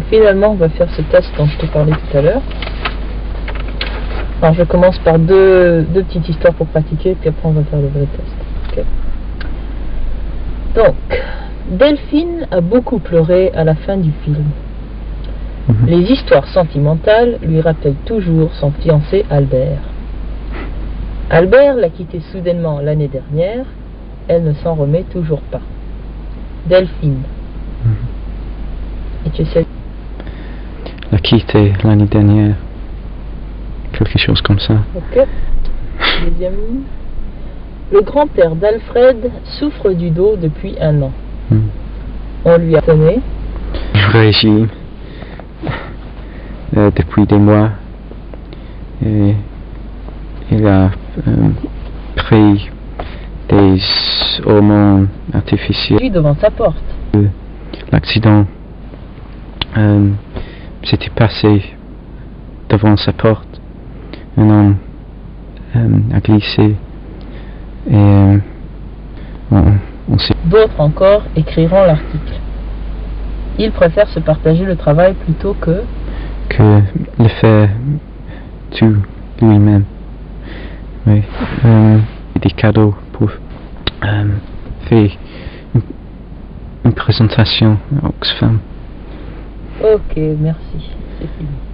finalement, on va faire ce test dont je te parlais tout à l'heure. Alors, je commence par deux petites histoires pour pratiquer, puis après, on va faire le vrai test. Okay. Donc, Delphine a beaucoup pleuré à la fin du film. Les histoires sentimentales lui rappellent toujours son fiancé Albert. Albert l'a quitté soudainement l'année dernière. Elle ne s'en remet toujours pas. Delphine. Et tu sais... L'a quitté l'année dernière. Quelque chose comme ça. Ok. Deuxième. Le grand-père d'Alfred souffre du dos depuis 1 an. On lui a donné régime depuis des mois. Et il a pris des hormones artificiels. Devant sa porte. L'accident s'était passé devant sa porte. Un homme a glissé et on s'est... D'autres encore écriront l'article. Il préfère se partager le travail plutôt que le faire tout lui-même. Oui. Des cadeaux pour faire une présentation à Oxfam. Ok, merci. C'est fini.